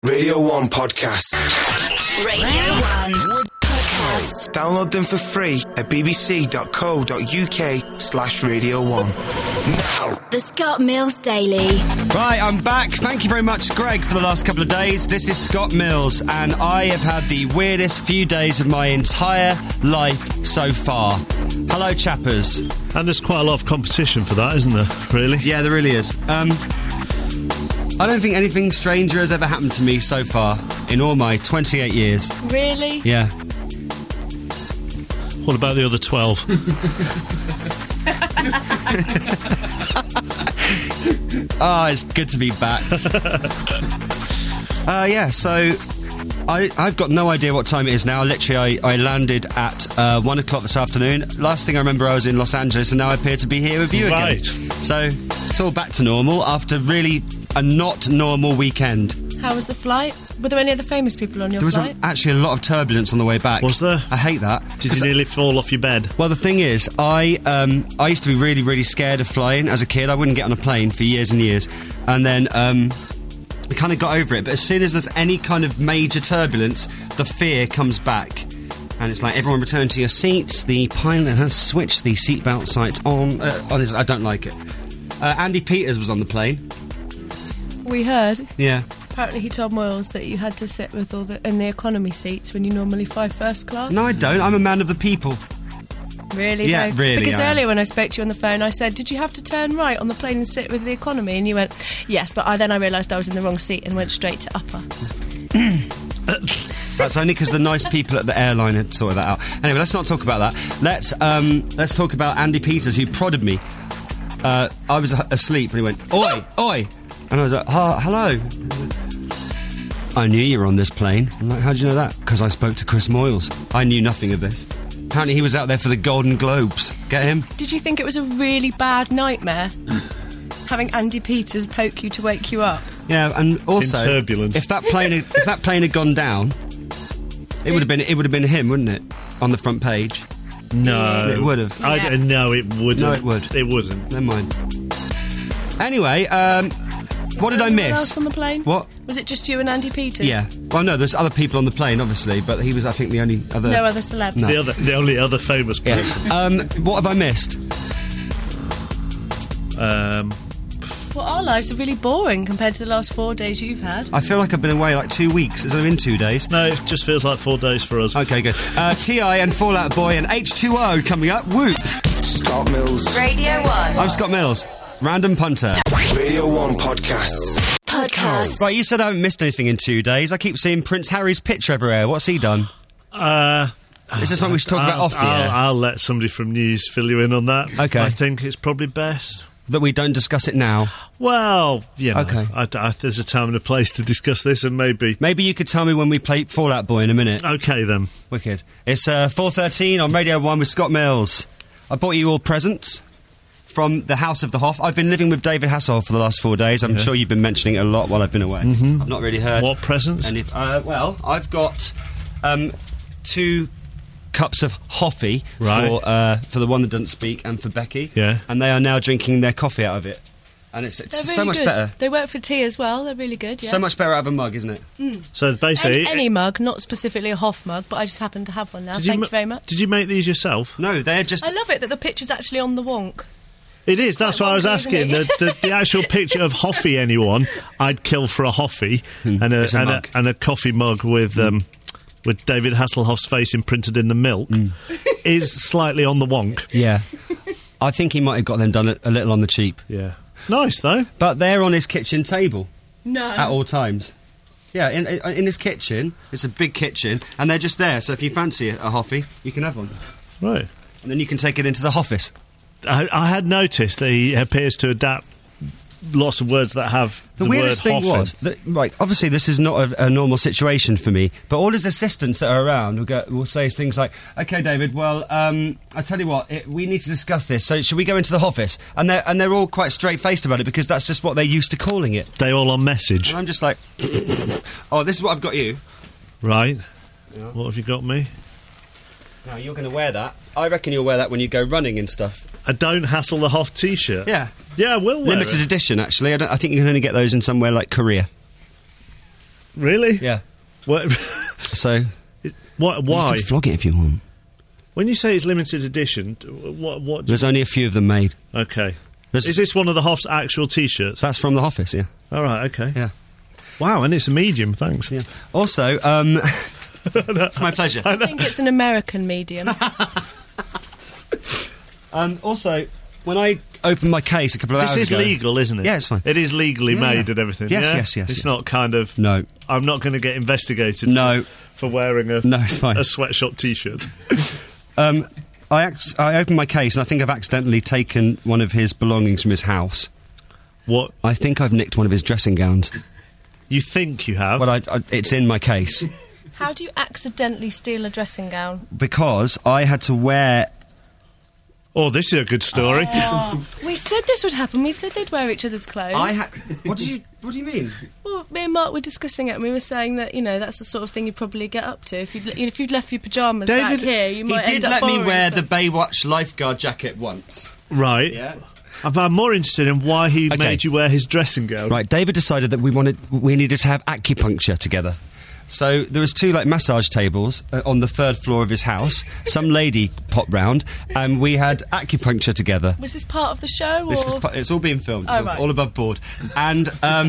Radio 1 Podcast. Radio 1 Podcast. Download them for free at bbc.co.uk/Radio 1. Now. The Scott Mills Daily. Right, I'm back. Thank you very much, Greg, for the last couple of days. This is Scott Mills, and I have had the weirdest few days of my entire life so far. Hello, chappers. And there's quite a lot of competition for that, isn't there, really? Yeah, there really is. I don't think anything stranger has ever happened to me so far in all my 28 years. Really? Yeah. What about the other 12? It's good to be back. So I've got no idea what time it is now. Literally, I landed at 1 o'clock this afternoon. Last thing I remember, I was in Los Angeles, and now I appear to be here with you again. Right. So it's all back to normal after really a not normal weekend. How was the flight? Were there any other famous people on your There was flight? actually a lot of turbulence on the way back. Was there? I hate that. Did you nearly fall off your bed? Well, the thing is, I used to be really, really scared of flying as a kid. I wouldn't get on a plane for years and years. And then I kind of got over it. But as soon as there's any kind of major turbulence, the fear comes back. And it's like, everyone return to your seats. The pilot has switched the seatbelt sights on. Honestly, I don't like it. Andy Peters was on the plane. We heard. Yeah. Apparently he told Moyles that you had to sit with in the economy seats when you normally fly first class. No, I don't. I'm a man of the people. Really? Yeah, though? really, Because I am. earlier when I spoke to you on the phone, I said, did you have to turn right on the plane and sit with the economy? And you went, yes, but then I realised I was in the wrong seat and went straight to upper. That's only because the nice people at the airline had sorted that out. Anyway, let's not talk about that. Let's talk about Andy Peters, who prodded me. I was asleep and he went, oi, oi. And I was like, hello. I knew you were on this plane. I'm like, how do you know that? Because I spoke to Chris Moyles. I knew nothing of this. Apparently he was out there for the Golden Globes. Get him? Did you think it was a really bad nightmare? Having Andy Peters poke you to wake you up? Yeah, and also, In turbulence. if that plane had gone down, it would have been him, wouldn't it? On the front page. No. It would have. Yeah. No, it wouldn't. No, it would. It wouldn't. Never mind. Anyway, what did I Anyone miss? else on the plane? What? Was it just you and Andy Peters? Yeah. Well, no, there's other people on the plane, obviously, but he was, I think, the only other... No other celebs? No. The only other famous person. What have I missed? Well, our lives are really boring compared to the last 4 days you've had. I feel like I've been away like 2 weeks. It's only been 2 days. No, it just feels like 4 days for us. Okay, good. T.I. and Fall Out Boy and H2O coming up. Whoop! Scott Mills. Radio 1 I'm Scott Mills. Random punter. Radio 1 Podcasts. Podcast. Right, you said I haven't missed anything in 2 days. I keep seeing Prince Harry's picture everywhere. What's he done? Is this something we should talk about off the air? I'll let somebody from news fill you in on that. Okay. I think it's probably best. That we don't discuss it now. Well, you know, Okay. there's a time and a place to discuss this, and maybe... Maybe you could tell me when we play Fall Out Boy in a minute. Okay, then. Wicked. It's 4:13 on Radio 1 with Scott Mills. I bought you all presents from the House of the Hoff. I've been living with David Hasselhoff for the last 4 days. I'm sure you've been mentioning it a lot while I've been away. I've not really heard. What presents? Well, I've got 2 cups of Hoffy Right. for the one that doesn't speak and for Becky. Yeah. And they are now drinking their coffee out of it. And it's They're so really much good. better. They work for tea as well. They're really good, yeah. So much better out of a mug, isn't it? So basically... Any mug, not specifically a Hoff mug, but I just happen to have one now. Did Thank ma- you very much. Did you make these yourself? No, they're just... I love it that the picture's actually on the wonk. It is, that's Quite what I was wonky, asking. isn't it? The actual picture of Hoffy anyone, I'd kill for a Hoffy and it's a mug. a coffee mug with David Hasselhoff's face imprinted in the milk is slightly on the wonk. Yeah. I think he might have got them done a little on the cheap. Yeah. Nice, though. But they're on his kitchen table No. at all times. Yeah, in his kitchen. It's a big kitchen, and they're just there. So if you fancy a Hoffy, you can have one. Right. And then you can take it into the office. I had noticed that he appears to adapt lots of words that have the weirdest word thing Hoff in. was that, right, obviously this is not a normal situation for me, but all his assistants that are around will say things like, "Okay, David, well, I tell you what, we need to discuss this. So should we go into the office?" And they're all quite straight faced about it because that's just what they're used to calling it. They all on message. And I'm just like, "Oh, this is what I've got you." Right. Yeah. What have you got me? Now you're going to wear that. I reckon you'll wear that when you go running and stuff. A Don't Hassle the Hoff t-shirt. Yeah. Yeah, I will wear Limited it. edition, actually. I think you can only get those in somewhere like Korea. Really? Yeah. What? So What? you Why? can flog it if you want. When you say it's limited edition, what? There's only a few of them made. Okay. There's- Is this one of the Hoff's actual T-shirts? That's from the office, yeah. All right. Okay. Yeah. Wow, and it's a medium. Thanks. Yeah. Also, it's my pleasure. I think it's an American medium. Also, when I opened my case a couple of hours This is ago... legal, isn't it? Yeah, it's fine. It is legally made yeah. and everything. Yes, yeah? yes, yes, It's yes. not kind of. No. I'm not going to get investigated. No. For wearing a No, it's fine. a sweatshop T-shirt. I opened my case and I think I've accidentally taken one of his belongings from his house. What? I think I've nicked one of his dressing gowns. You think you have? Well, it's in my case. How do you accidentally steal a dressing gown? Because I had to wear... Oh, this is a good story. We said this would happen. We said they'd wear each other's clothes. What do you mean? Well, me and Mark were discussing it, and we were saying that that's the sort of thing you'd probably get up to if you'd left your pyjamas back David, here. You might He end did up let me borrowing wear some. the Baywatch lifeguard jacket once. Right. Yeah. I'm more interested in why he Okay. made you wear his dressing gown. Right, David decided that we needed to have acupuncture together. So there was two massage tables on the third floor of his house. Some lady popped round, and we had acupuncture together. Was this part of the show? Or? It's all being filmed. It's Oh, all, right. all above board. And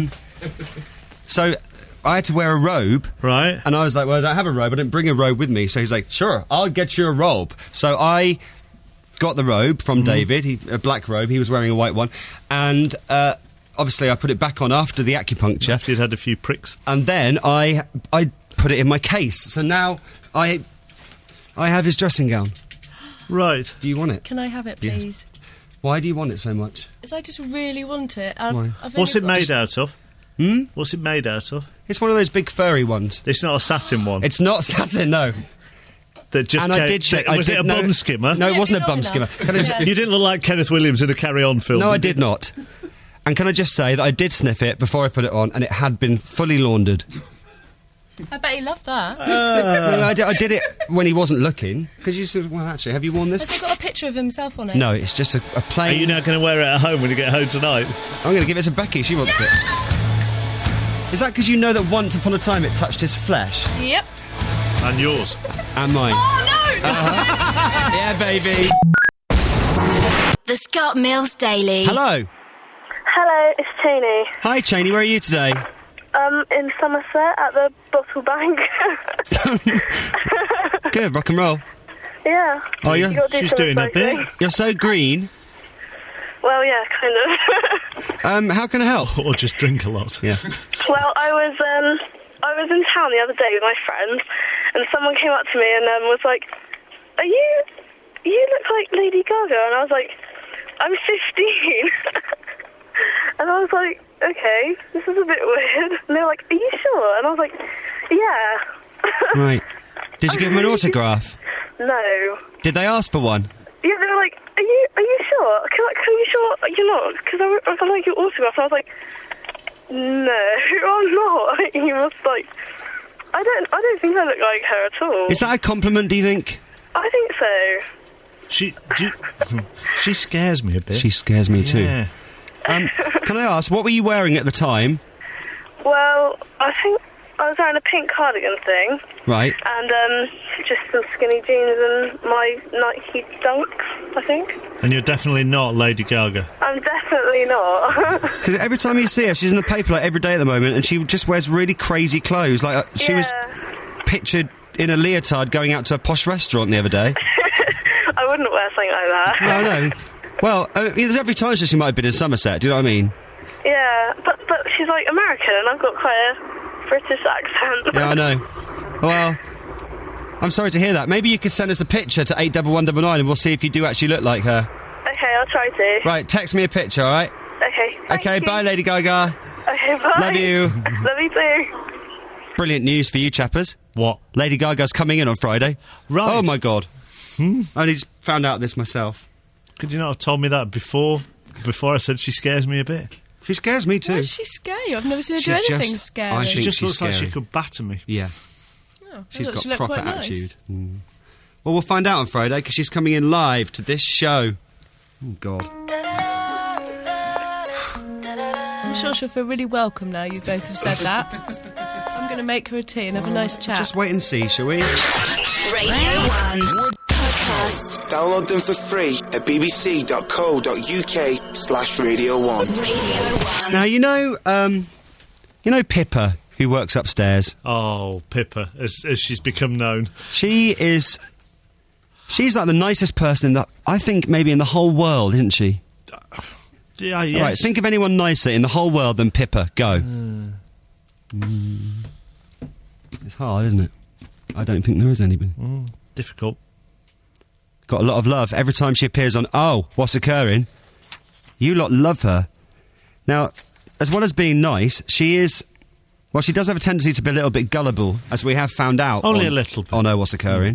so I had to wear a robe. Right. And I was like, well, I don't have a robe. I didn't bring a robe with me. So he's like, sure, I'll get you a robe. So I got the robe from David, a black robe. He was wearing a white one. And obviously I put it back on after the acupuncture. After you'd had a few pricks. And then I put it in my case. So now I have his dressing gown. Right. Do you want it? Can I have it, Yeah. please? Why do you want it so much? Because I just really want it. Why? What's it made out of? Hmm? What's it made out of? It's one of those big furry ones. It's not a satin one. It's not satin, no. That just And I did check. Was it a bum skimmer? No, it Yeah, wasn't a long bum enough. skimmer. Can I just- Yeah. You didn't look like Kenneth Williams in a Carry On film. No, I did not. And can I just say that I did sniff it before I put it on, and it had been fully laundered. I bet he loved that. No, I did it when he wasn't looking. Because you said, well, actually, have you worn Has this? it got a picture of himself on it? No, it's just a Are plain... you now going to wear it at home when you get home tonight? I'm going to give it to Becky. She wants it. Is that because you know that once upon a time it touched his flesh? Yep. And yours. And mine. Oh, no! Yeah, baby. The Scott Mills Daily. Hello. Hello, it's Cheney. Hi, Cheney. Where are you today? In Somerset at the Bottle Bank. Good, rock and roll. Yeah. Oh, You gotta do she's some doing her cycling. bit. You're so green. Well, yeah, kind of. How can I help? Or just drink a lot. Yeah. Well, I was in town the other day with my friends, and someone came up to me and was like, you look like Lady Gaga," and I was like, "I'm 15." And I was like, "Okay, this is a bit weird." And they were like, "Are you sure?" And I was like, "Yeah." Right. Did you give him an autograph? No. Did they ask for one? Yeah, they were like, "Are you sure? Can you sure you're not? Because I like your autograph." And I was like, "No, I'm not." He was like, I don't think I look like her at all." Is that a compliment, do you think? I think so. She scares me a bit. She scares me too. Yeah. Can I ask, what were you wearing at the time? Well, I think I was wearing a pink cardigan thing, Right. and just some skinny jeans and my Nike Dunks, I think. And you're definitely not Lady Gaga. I'm definitely not. Because every time you see her, she's in the paper every day at the moment, and she just wears really crazy clothes. Like she was pictured in a leotard going out to a posh restaurant the other day. I wouldn't wear something like that. No, I know. Well, there's every time she might have been in Somerset. Do you know what I mean? Yeah, but she's like American, and I've got quite a British accent. Yeah, I know. Well, I'm sorry to hear that. Maybe you could send us a picture to 81199 and we'll see if you do actually look like her. Okay, I'll try to. Right, text me a picture, all right? Okay. Thank Okay, you. bye, Lady Gaga. Okay, bye. Love you. Love you too. Brilliant news for you, chappers. What? Lady Gaga's coming in on Friday. Right. Oh, my God. I only just found out this myself. Could you not have told me that before I said she scares me a bit? She scares me, Why too. does she scare you? I've never seen her She do anything just- scary. I She think just she's looks like she scary. could batter me. Yeah, Oh, she's I thought got she looked proper quite nice. attitude. Well, we'll find out on Friday because she's coming in live to this show. Oh, God. I'm sure she'll feel really welcome now you both have said that. I'm going to make her a tea and have a nice chat. Just wait and see, shall we? Radio 1 Podcast. Download them for free at bbc.co.uk/Radio 1. Radio 1. Now, you know Pippa, who works upstairs. Oh, Pippa, as she's become known. She's like the nicest person I think maybe in the whole world, isn't she? Yeah, yes. All right, think of anyone nicer in the whole world than Pippa. Go. It's hard, isn't it? I don't think there is anybody. Difficult. Got a lot of love every time she appears on Oh, What's Occurring? You lot love her. Now, as well as being nice, she is... Well, she does have a tendency to be a little bit gullible, as we have found out. Only a little bit. On Oh, What's Occurring?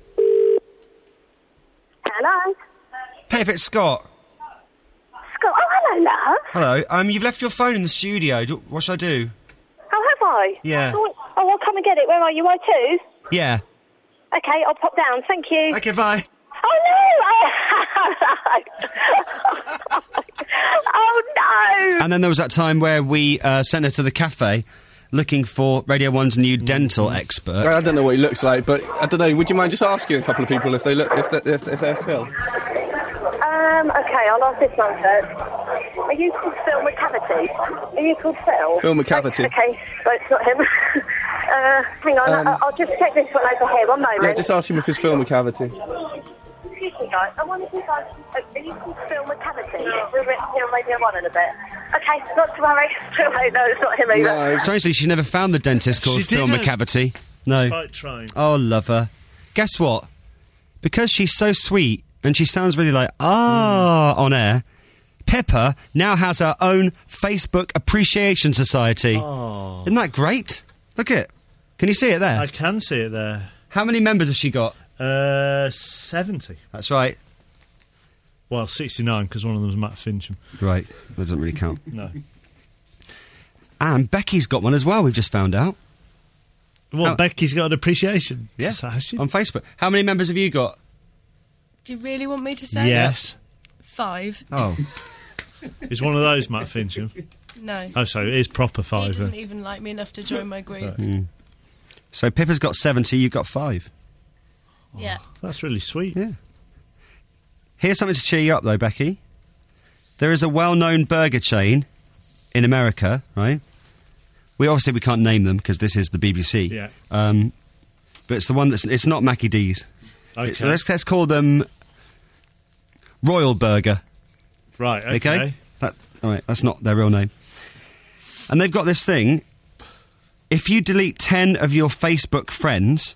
Hello? Pip, it's Scott. Scott, oh, hello, love. Hello. You've left your phone in the studio. What should I do? Oh, have I? Yeah. Oh, I'll come and get it. Where are you? I2? Yeah. Okay, I'll pop down. Thank you. Okay, bye. Oh, no! Oh, no! And then there was that time where we sent her to the cafe looking for Radio 1's new dental expert. I don't know what he looks like, but I don't know. Would you mind just asking a couple of people if they're Phil? Okay, I'll ask this one first. Are you called Phil McCavity? Are you called Phil? Phil McCavity. Okay, so it's not him. Hang on, I'll just check this one over here. 1 moment. Yeah, just ask him if it's Phil McCavity. Excuse me, guys. I wonder if you guys... Are you called Phil McCavity? We're here on Radio 1 in a bit. Okay, not to worry. No, it's not him either. No, Strangely, she never found the dentist called She Phil didn't. McCavity. No. Despite trying. Oh, love her. Guess what? Because she's so sweet and she sounds really like, on air, Pippa now has her own Facebook Appreciation Society. Oh. Isn't that great? Look at it. Can you see it there? I can see it there. How many members has she got? 70. That's right. Well, 69, because one of them was Matt Fincham. Right. That doesn't really count. No. And Becky's got one as well, we've just found out. Well, Oh. Becky's got an appreciation. Yeah. Society. On Facebook. How many members have you got? Do you really want me to say? Yes. 5. Oh. Is one of those Matt Fincham? No. Oh, so it is proper He 5. doesn't even like me enough to join my group. So Pippa's got 70, you've got 5. Yeah. That's really sweet. Yeah. Here's something to cheer you up, though, Becky. There is a well-known burger chain in America, right? We can't name them because this is the BBC. Yeah. But it's the one it's not Mackie D's. Okay. Let's call them Royal Burger. Right, Okay. All right. That's not their real name. And they've got this thing. If you delete 10 of your Facebook friends,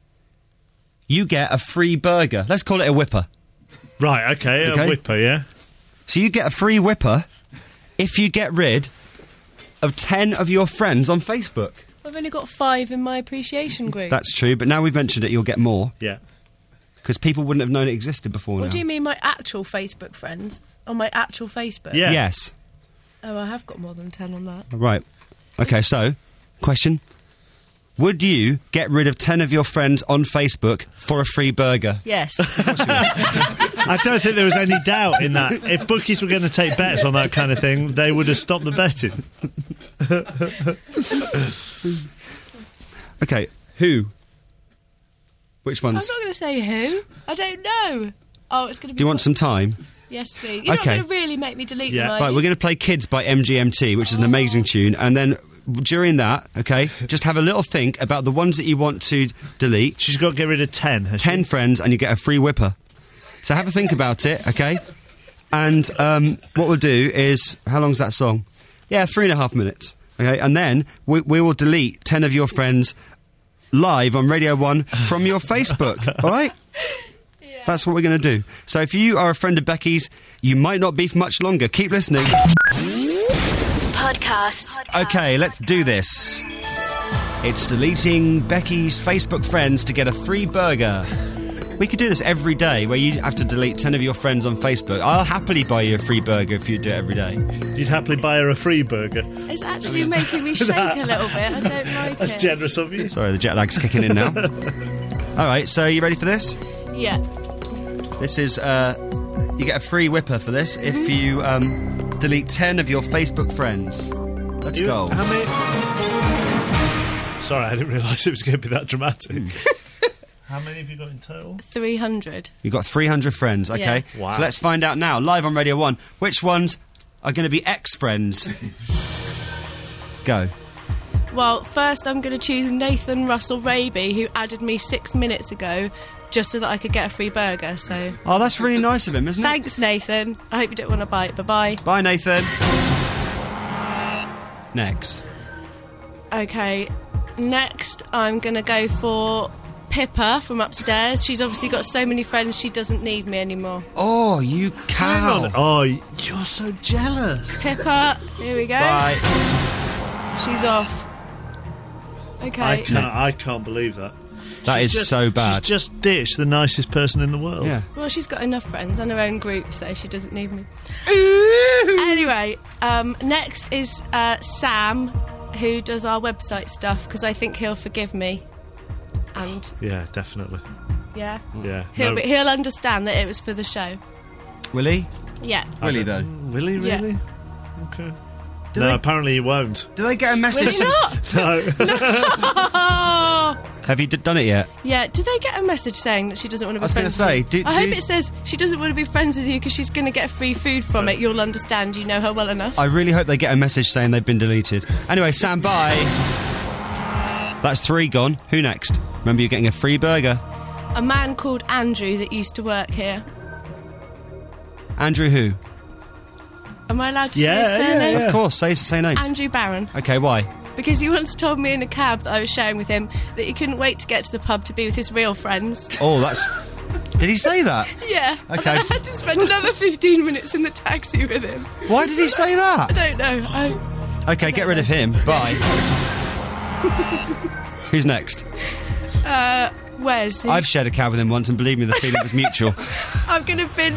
you get a free burger. Let's call it a Whipper. Right, okay, Okay. a whipper, yeah? So you get a free Whipper if you get rid of 10 of your friends on Facebook. I've only got 5 in my appreciation group. That's true, but now we've mentioned it, you'll get more. Yeah. Because people wouldn't have known it existed before What now. do you mean, my actual Facebook friends? On my actual Facebook? Yeah. Yes. Oh, I have got more than 10 on that. Right. Okay, so, question. Would you get rid of 10 of your friends on Facebook for a free burger? Yes. I don't think there was any doubt in that. If bookies were going to take bets on that kind of thing, they would have stopped the betting. Okay, who? Which I'm ones? not going to say who. I don't know. Oh, it's going to be... Do you want some time? Yes, please. You're Okay. not going to really make me delete Yeah. them, are Right, you? we're going to play Kids by MGMT, which is an amazing tune, and then during that, okay, just have a little think about the ones that you want to delete. She's got to get rid of 10, has 10 friends, and you get a free Whipper. So have a think about it, okay? And what we'll do is... How long's that song? Yeah, 3.5 minutes. Okay, and then we will delete 10 of your friends live on Radio 1 from your Facebook, all right? Yeah. That's what we're going to do. So if you are a friend of Becky's, you might not be for much longer. Keep listening. Podcast. Okay, let's do this. It's deleting Becky's Facebook friends to get a free burger. We could do this every day, where you have to delete 10 of your friends on Facebook. I'll happily buy you a free burger if you do it every day. You'd happily buy her a free burger. It's actually making me shake a little bit. I don't like That's it. generous of you. Sorry, the jet lag's kicking in now. All right, so you ready for this? Yeah. This is, you get a free Whipper for this if you delete 10 of your Facebook friends. Let's go. How many? Sorry, I didn't realise it was going to be that dramatic. How many have you got in total? 300. You've got 300 friends, okay? Yeah. Wow. So let's find out now, live on Radio 1, which ones are going to be ex-friends. Go. Well, first I'm going to choose Nathan Russell Raby, who added me 6 minutes ago just so that I could get a free burger, so... Oh, that's really nice of him, isn't it? Thanks, Nathan. I hope you don't want to bite. Bye-bye. Bye, Nathan. Next. Okay, next I'm going to go for Pippa from upstairs. She's obviously got so many friends she doesn't need me anymore. Oh, you cow. Hang on. Oh, you're so jealous. Pippa, here we go. Bye. She's off. Okay. I can't believe that. That She's is so bad. She's just ditched the nicest person in the world. Yeah. Well, she's got enough friends and her own group, so she doesn't need me. Anyway, next is Sam, who does our website stuff, because I think he'll forgive me. And, Yeah, definitely. yeah, Yeah. he'll understand that it was for the show. Will he? Yeah. Will he, though? Will he Yeah. really? Okay. Do No, they- apparently he won't. Do they get a Will message? he not? No. Oh! Have you done it yet? Yeah, do they get a message saying that she doesn't want to be I was gonna friends with say, you? do- I hope do- it says she doesn't want to be friends with you because she's going to get free food from it. You'll understand, you know her well enough. I really hope they get a message saying they've been deleted. Anyway, Sam, bye. That's 3 gone. Who next? Remember, you're getting a free burger. A man called Andrew that used to work here. Andrew who? Am I allowed to Yeah, say his surname? yeah. Of course, say names. Andrew Barron. Okay, why? Because he once told me in a cab that I was sharing with him that he couldn't wait to get to the pub to be with his real friends. Oh, that's... Did he say that? Yeah. Okay. I had to spend another 15 minutes in the taxi with him. Why did he say I that? don't know. Okay, get rid of him. Bye. Who's next? Wes. I've shared a cab with him once, and believe me, the feeling was mutual. I'm going to bin...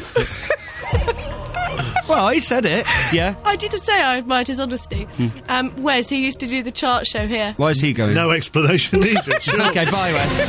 Well, he said it. Yeah. I did say I admired his honesty. Wes, who used to do the chart show here. Why is he going? No explanation needed. Okay, bye, Wes.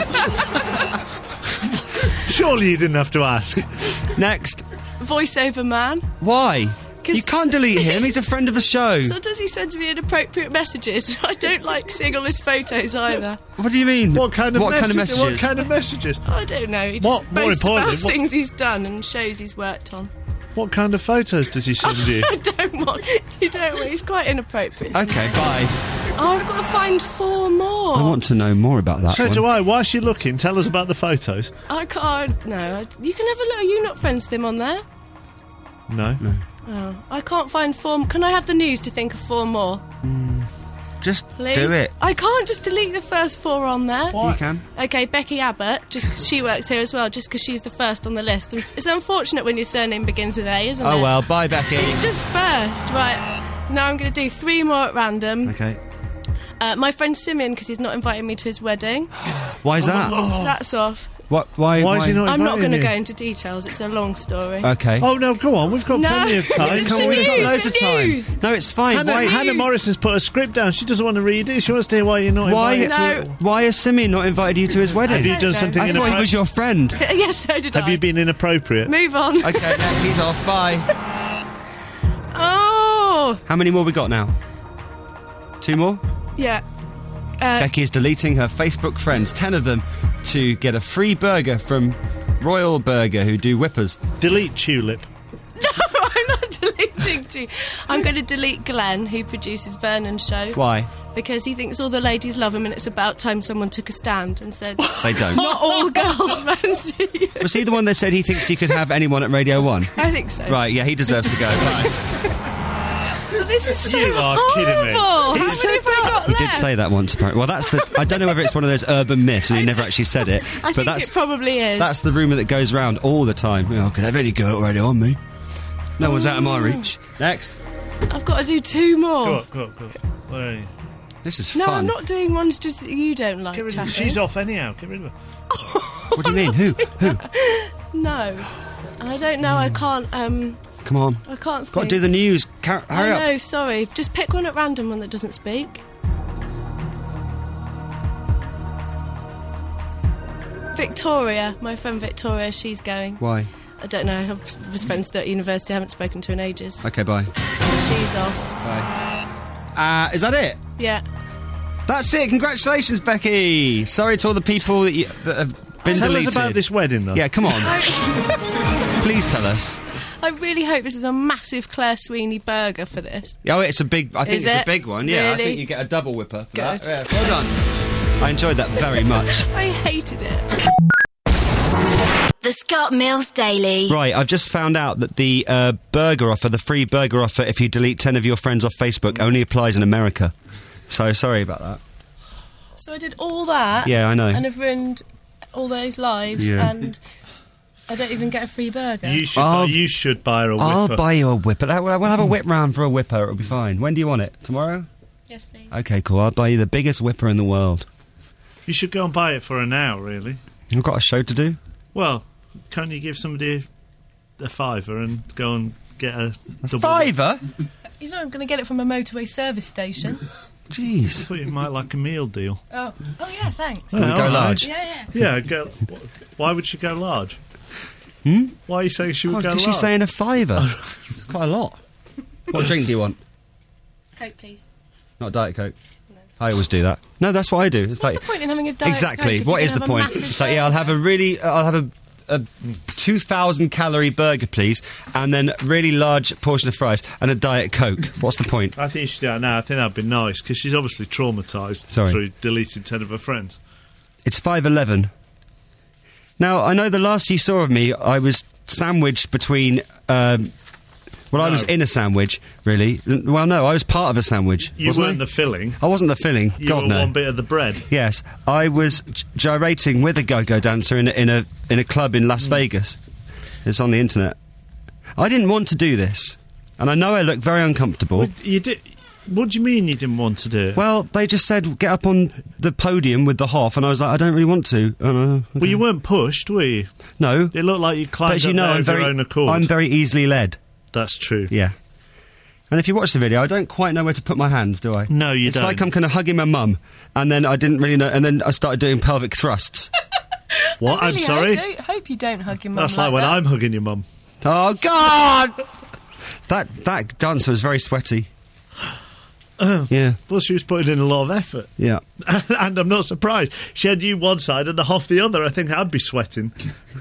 Surely you didn't have to ask. Next. Voiceover man. Why? 'Cause- You can't delete him. He's a friend of the show. Sometimes he sends me inappropriate messages. I don't like seeing all his photos either. What do you mean? What kind of messages? What kind of messages? I don't know. He What- just more boasts about importantly, what- things he's done and shows he's worked on. What kind of photos does he send you? I don't want. You don't want. He's quite inappropriate. Okay, bye. Oh, I've got to find 4 more. I want to know more about that So one. do I. Whilst you're looking, tell us about the photos. I can't. No, you can have a look. Are you not friends with him on there? No. Oh, I can't find 4. Can I have the news to think of 4 more? Just Please. do it. I can't just delete the first 4 on there. You can. Okay, Becky Abbott, just 'cause she works here as well, just because she's the first on the list. And it's unfortunate when your surname begins with A, isn't it? Oh well, bye, Becky. She's just first. Right, now I'm going to do 3 more at random. Okay. My friend Simeon, because he's not inviting me to his wedding. Why is that? That's off. What? Why? Why is he not I'm not going inviting to you? go into details, it's a long story. Okay. Oh no, go on. We've got No, plenty of time. it's Come the on, we've got news, loads the of time. news. No, it's fine. Hannah, Why? Hannah Morrison's put a script down. She doesn't want to read it. She wants to hear why you're not Why? invited. No. Why has Simeon not invited you to his wedding? Have you don't done know. something I thought he inappropriate? was your friend. Yes, so did Have I. you been inappropriate? Move on. Okay, no, he's off. Bye. Oh! How many more we got now? 2 more? Yeah. Becky is deleting her Facebook friends, 10 of them, to get a free burger from Royal Burger, who do whippers. Delete Tulip. No, I'm not deleting you. I'm going to delete Glenn, who produces Vernon's show. Why? Because he thinks all the ladies love him and it's about time someone took a stand and said, They don't. not all girls fancy you. Was he the one that said he thinks he could have anyone at Radio 1? I think so. Right, yeah, he deserves to go. Bye. This is so You are horrible. kidding me. How He many said have I got He did left? say that once, apparently. Well, that's the... I don't know whether it's one of those urban myths and he never actually said it. I but think that's, it probably is. that's the rumour that goes around all the time. Oh, I could have any girl at Radio on me. No one's out of my reach. Next. I've got to do 2 more. Go on. Where are you? This is No, fun. I'm not doing ones just that you don't like. Get rid of her. Chappers. She's off anyhow. Get rid of her. What do you mean? Who? No. I don't know. I can't. Come on. I can't think. Got to do the news. Hurry I up. know, sorry. Just pick one at random, one that doesn't speak. Victoria, my friend Victoria, she's going. Why? I don't know. I was friends at university. I haven't spoken to her in ages. Okay, bye. She's off. Bye. Is that it? Yeah. That's it. Congratulations, Becky. Sorry to all the people that have been Tell deleted. us about this wedding, though. Yeah, come on. Please tell us. I really hope this is a massive Claire Sweeney burger for this. Oh, it's a big... I think Is it's it? a big one, yeah. I Really? think you get a double whipper for Good. that. Yeah, well done. I enjoyed that very much. I hated it. The Scott Mills Daily. Right, I've just found out that the burger offer, the free burger offer, if you delete 10 of your friends off Facebook, only applies in America. So, sorry about that. So I did all that. Yeah, I know. And have ruined all those lives, Yeah. and I don't even get a free burger. You should buy her a whipper. I'll buy you a whipper. We'll have a whip round for a whipper. It'll be fine. When do you want it? Tomorrow? Yes, please. Okay, cool. I'll buy you the biggest whipper in the world. You should go and buy it for her now, really. I've got a show to do. Well, can't you give somebody a $5 and go and get a double? $5? He's not going to get it from a motorway service station. I Jeez. thought you might like a meal deal. Oh yeah, thanks. Can we go all right. large? Yeah. Yeah, why would she go large? Why are you saying she would go large? Because she's saying a $5. It's quite a lot. What drink do you want? Coke, please. Not Diet Coke. I always do that. No, that's what I do. It's What's the point in having a Diet exactly. Coke if What you're is the gonna have a point? massive It's like, yeah, I'll have a 2,000 calorie burger, please, and then a really large portion of fries and a Diet Coke. What's the point? I think you should do that now. I think that'd be nice, because she's obviously traumatised Sorry. through deleting 10 of her friends. It's 5:11. Now, I know the last you saw of me, I was sandwiched between. I was in a sandwich, really. Well, no, I was part of a sandwich. You wasn't weren't I? the filling. I wasn't the filling. You God were no. one bit of the bread. Yes, I was gyrating with a go-go dancer in a club in Las Vegas. It's on the internet. I didn't want to do this, and I know I look very uncomfortable. Well, you did. What do you mean you didn't want to do it? Well, they just said get up on the podium with the Hoff, and I was like, I don't really want to. Okay. Well, you weren't pushed, were you? No, It looked like you climbed but up you know, there I'm of your own accord. I'm very easily led. That's true. Yeah. And if you watch the video, I don't quite know where to put my hands, do I? No, you it's don't. like I'm kind of hugging my mum, and then I didn't really know, and then I started doing pelvic thrusts. What? I'm Really, sorry? I hope you don't hug your mum. That's like when that. I'm hugging your mum. Oh God! that dancer was very sweaty. Yeah, Well, she was putting in a lot of effort. yeah. And I'm not surprised. She had you one side and the Hoff the other. I think I'd be sweating.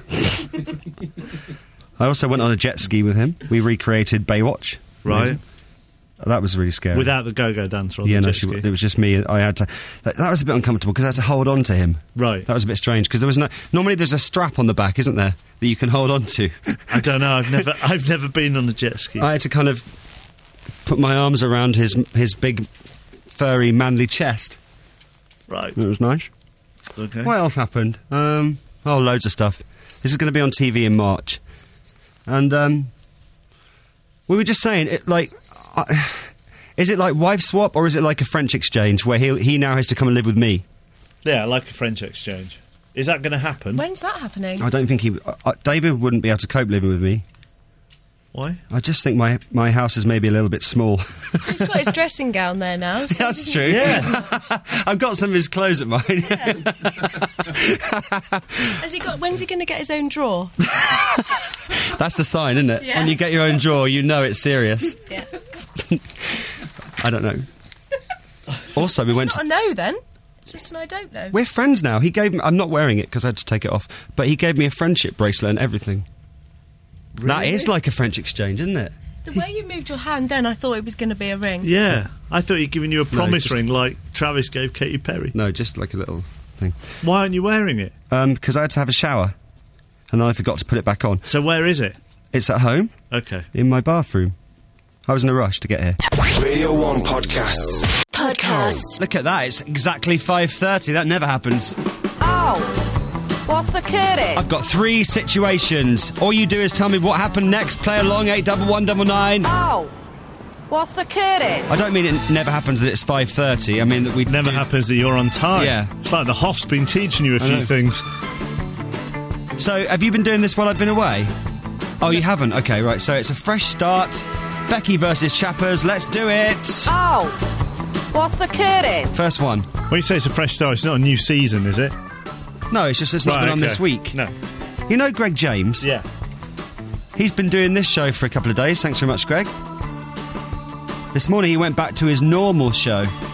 I also went on a jet ski with him. We recreated Baywatch. Right. That was really scary. Without the go-go dancer on yeah, the no, jet ski. it was just me. I had to. That was a bit uncomfortable because I had to hold on to him. Right. That was a bit strange because there was no. Normally, there's a strap on the back, isn't there, that you can hold on to. I don't know. I've never been on a jet ski. I had to kind of put my arms around his big, furry, manly chest. Right. It was nice. Okay. What else happened? Loads of stuff. This is going to be on TV in March, and we were just saying, is it like wife swap or is it like a French exchange where he now has to come and live with me? Yeah, like a French exchange. Is that going to happen? When's that happening? I don't think David wouldn't be able to cope living with me. Why? I just think my house is maybe a little bit small. He's got his dressing gown there now. So That's he true. doesn't Yeah. I've got some of his clothes at mine. Has he got? When's he going to get his own drawer? That's the sign, isn't it? Yeah. When you get your own drawer, you know it's serious. Yeah. I don't know. Also, we went. It's not a no then. It's just an I don't know. We're friends now. He gave me. I'm not wearing it because I had to take it off. But he gave me a friendship bracelet and everything. That is like a French exchange, isn't it? The way you moved your hand then, I thought it was going to be a ring. Yeah. I thought he'd given you a promise just- ring like Travis gave Katy Perry. No, just like a little thing. Why aren't you wearing it? Because I had to have a shower, and then I forgot to put it back on. So where is it? It's at home Okay. in my bathroom. I was in a rush to get here. Radio 1 podcasts. Podcast. Look at that! It's exactly 5:30. That never happens. What's occurring? I've got 3 situations. All you do is tell me what happened next. Play along, 81199. Oh, what's occurring? I don't mean it never happens that it's 5:30. I mean that we Never do- happens that you're on time. Yeah. It's like the Hoff's been teaching you a few know. things. So, have you been doing this while I've been away? Oh, you haven't? Okay, right. So it's a fresh start. Becky versus Chappers. Let's do it. Oh, what's occurring? First one. When you say it's a fresh start, it's not a new season, is it? No, it's just it's not Right, been on okay. this week. No. You know Greg James? Yeah. He's been doing this show for a couple of days. Thanks very much, Greg. This morning he went back to his normal show.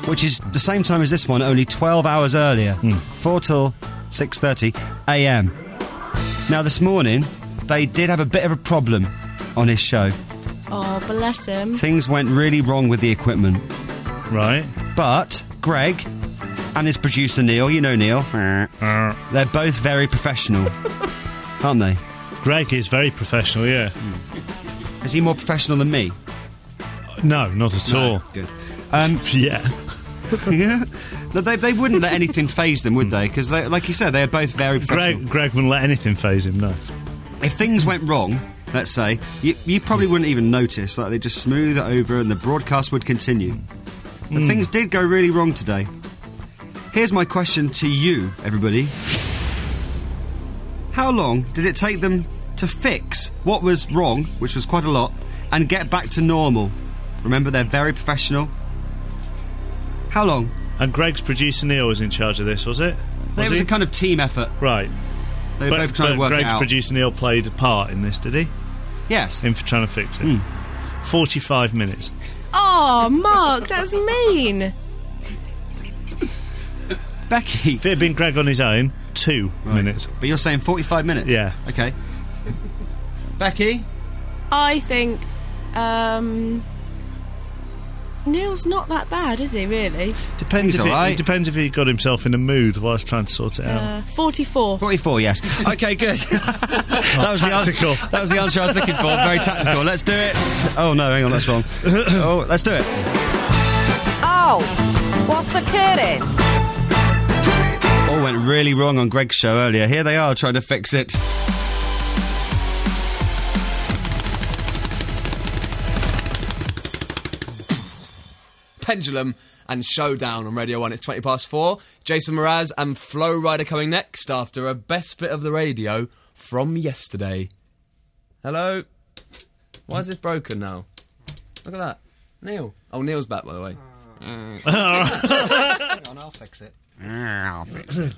which is the same time as this one, only 12 hours earlier. 4 till 6:30 a.m. Now, this morning, they did have a bit of a problem on his show. Oh, bless him. Things went really wrong with the equipment. Right. But Greg and his producer Neil, you know Neil, they're both very professional, aren't they? Greg is very professional, yeah. Is he more professional than me? No, not at all. Good. Yeah. Yeah. No, they wouldn't let anything faze them, would they? Because, like you said, they are both very professional. Greg wouldn't let anything faze him, no. If things went wrong, let's say, you probably wouldn't even notice. Like, they'd just smooth it over and the broadcast would continue. But things did go really wrong today. Here's my question to you, everybody. How long did it take them to fix what was wrong, which was quite a lot, and get back to normal? Remember, they're very professional. How long? And Greg's producer Neil was in charge of this, was it? It was a kind of team effort. Right. They were both trying to work Greg's it out. producer Neil played a part in this, did he? Yes. In trying to fix it. 45 minutes. Oh, Mark, that's mean. Becky. If it had been Greg on his own, 2 minutes. But you're saying 45 minutes? Yeah. Okay. Becky? I think, Neil's not that bad, is he, really? Depends He's if all right. it depends if he got himself in a mood whilst trying to sort it out. 44. 44, yes. Okay, good. that was tactical. That was the answer I was looking for. Very tactical. Let's do it. Oh, no, hang on, that's wrong. Oh, let's do it. Oh, what's occurring? All went really wrong on Greg's show earlier. Here they are trying to fix it. Pendulum and Showdown on Radio 1. It's 4:20. Jason Mraz and Flo Rida coming next after a best bit of the radio from yesterday. Hello? Why is this broken now? Look at that. Neil. Oh, Neil's back, by the way. Hang on, I'll fix it. I'll fix it.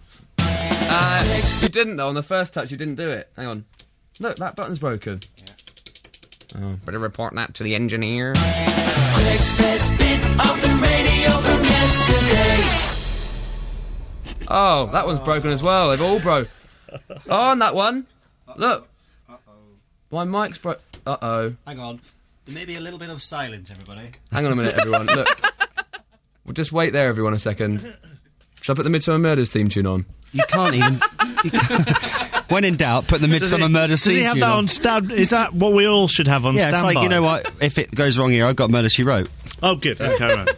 You didn't, though. On the first touch, you didn't do it. Hang on. Look, that button's broken. Oh, better report that to the engineer. Greg's best bit of the radio from yesterday. Oh, that one's broken as well. They've all broke. Oh, and that one. Look. My mic's broke. Uh-oh. Hang on. There may be a little bit of silence, everybody. Hang on a minute, everyone. Look. We'll just wait there, everyone, a second. Should I put the Midsummer Murders theme tune on? You can't even... When in doubt, put the Midsummer Murders theme tune on. Does he have that on stand? Is that what we all should have on standby? Yeah, it's like, you know what, if it goes wrong here, I've got Murder, She Wrote. Oh, good. Okay, right.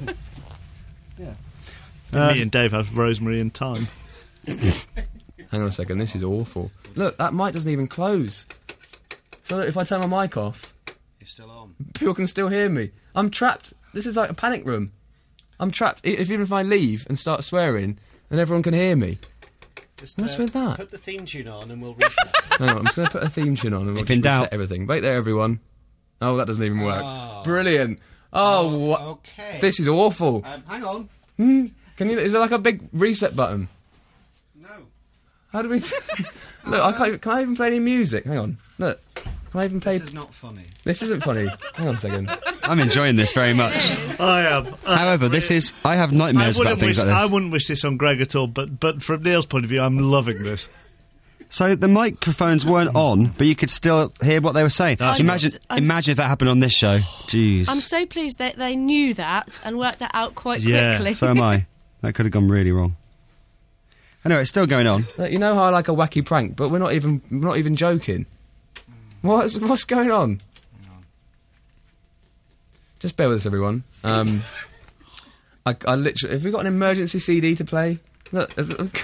Me and Dave have Rosemary and Thyme. Hang on a second, this is awful. Look, that mic doesn't even close. So look, if I turn my mic off... You're still on. People can still hear me. I'm trapped. This is like a panic room. I'm trapped. Even if I leave and start swearing, then everyone can hear me. Just, what's with that? Put the theme tune on and we'll reset. Hang on, I'm just going to put a theme tune on and we'll If in just reset doubt. everything. Wait there, everyone. Oh, that doesn't even work. Oh. Brilliant. Okay. This is awful. Hang on. Is there like a big reset button? No. How do we... Look, I can't... Can I even play any music? Hang on. Look. Can I even play... This is not funny. This isn't funny. Hang on a second. I'm enjoying this very much. I am. However, this is... I have nightmares about things like this. I wouldn't wish this on Greg at all, but from Neil's point of view, I'm loving this. So the microphones weren't on, but you could still hear what they were saying. Imagine if that happened on this show. Jeez. I'm so pleased that they knew that and worked that out quite Yeah, quickly. so am I. That could have gone really wrong. Anyway, it's still going on. Look, you know how I like a wacky prank, but we're not even joking. What's going on? Just bear with us, everyone. I literally... Have we got an emergency CD to play? Look.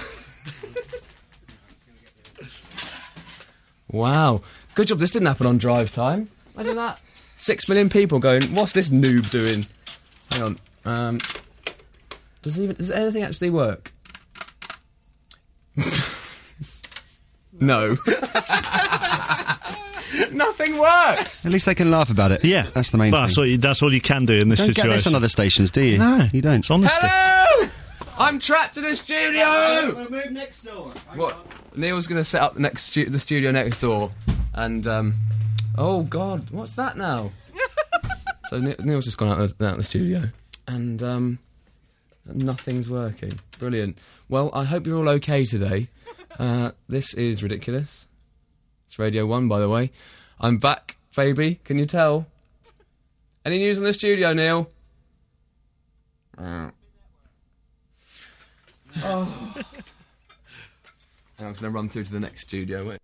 Wow. Good job this didn't happen on drive time. Imagine that. 6 million people going, what's this noob doing? Hang on. Does anything actually work? No. Nothing works. At least they can laugh about it. Yeah. That's the main thing. That's all you can do in this Don't situation. get this on other stations, do you? No. You don't. It's honesty. Hello! I'm trapped in a studio! We'll move next door. What? Neil's going to set up the studio next door. And, oh, God. What's that now? So Neil's just gone out of the studio. And, Nothing's working. Brilliant. Well, I hope you're all okay today. This is ridiculous. It's Radio 1, by the way. I'm back, baby. Can you tell? Any news in the studio, Neil? Oh. I'm going to run through to the next studio. Wait.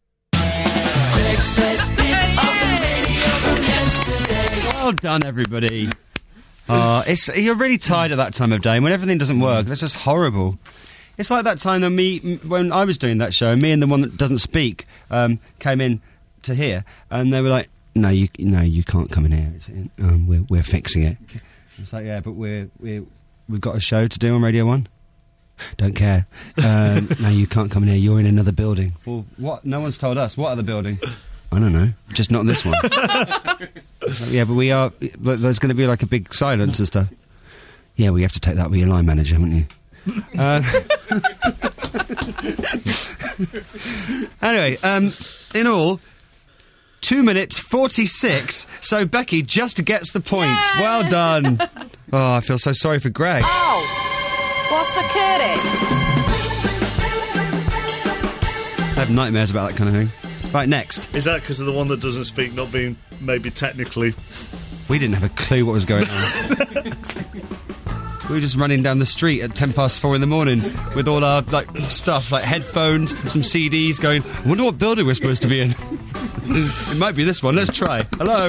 Well done, everybody. You're really tired at that time of day when everything doesn't work. That's just horrible. It's like that time when I was doing that show, me and the one that doesn't speak came in to here, and they were like, "No, you can't come in here. We're fixing it." It's like, yeah, but we've got a show to do on Radio 1. Don't care. No, you can't come in here. You're in another building. Well, what? No one's told us. What other building? I don't know. Just not this one. Yeah, but we are. But there's going to be like a big silence and stuff. Yeah, well, you have to take that with your line manager, haven't you? Anyway, in all, 2 minutes 46. So Becky just gets the point. Yay! Well done. Oh, I feel so sorry for Greg. Oh, what's occurring? I have nightmares about that kind of thing. Right, next. Is that because of the one that doesn't speak not being maybe technically? We didn't have a clue what was going on. We were just running down the street at 4:10 in the morning with all our stuff, like headphones, some CDs, going, I wonder what building we're supposed to be in. It might be this one. Let's try. Hello.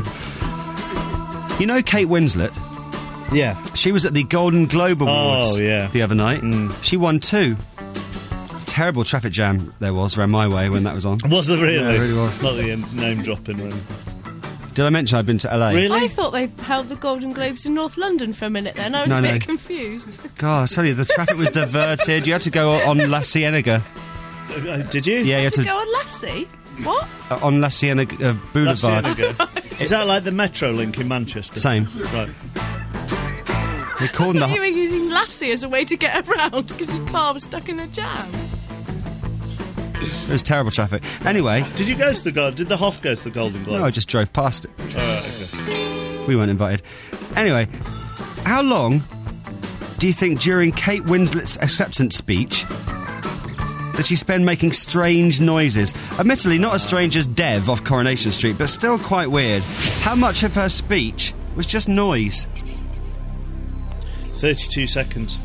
You know Kate Winslet? Yeah. She was at the Golden Globe Awards the other night. She won 2. Terrible traffic jam there was around my way when that was on. Was there really? Yeah, it really was. Not the name dropping or anything. Did I mention I'd been to LA? Really? I thought they held the Golden Globes in North London for a minute then. I was a bit confused. God, I tell you, the traffic was diverted. You had to go on La Cienega. Did you? Yeah, you had to go on Lassie? What? On La Cienega Boulevard. La Cienega. Is that like the Metro link in Manchester? Same. Right. They called I thought you were using Lassie as a way to get around because your car was stuck in a jam. It was terrible traffic. Anyway... Did you go to the Did the Hoff go to the Golden Globe? No, I just drove past it. Okay. We weren't invited. Anyway, how long do you think during Kate Winslet's acceptance speech did she spend making strange noises? Admittedly, not as strange as Dev off Coronation Street, but still quite weird. How much of her speech was just noise? 32 seconds.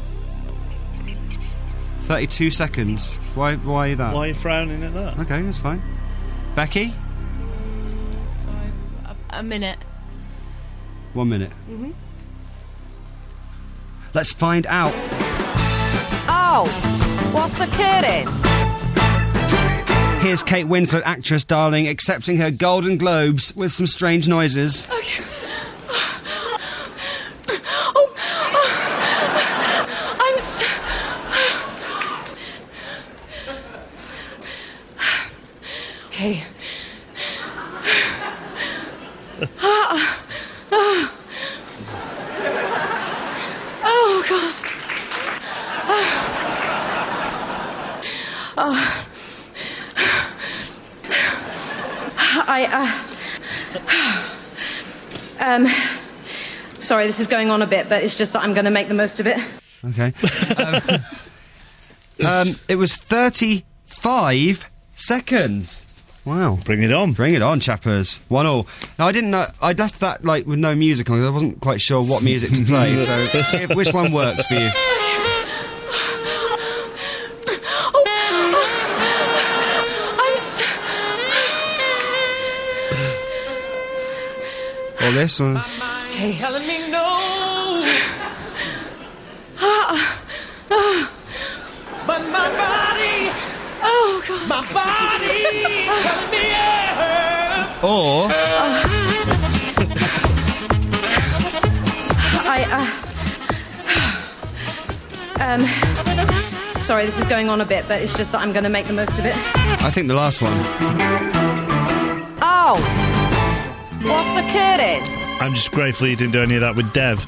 32 seconds. Why that? Why are you frowning at that? Okay, that's fine. Becky? A minute. 1 minute. Mm-hmm. Let's find out. Oh, what's occurring? Here's Kate Winslet, actress, darling, accepting her Golden Globes with some strange noises. Okay. Okay. Oh, God. Sorry, this is going on a bit, but it's just that I'm going to make the most of it. Okay. It was 35 seconds. Wow. Bring it on. Bring it on, chappers. 1-1. Now, I didn't know... I left that, with no music on, because I wasn't quite sure what music to play, so see which one works for you. Or this one. Okay. Telling me no. But my body. Oh, God. My body telling me yes. Or. Sorry, this is going on a bit, but it's just that I'm going to make the most of it. I think the last one. Oh, what's occurring? I'm just grateful you didn't do any of that with Dev.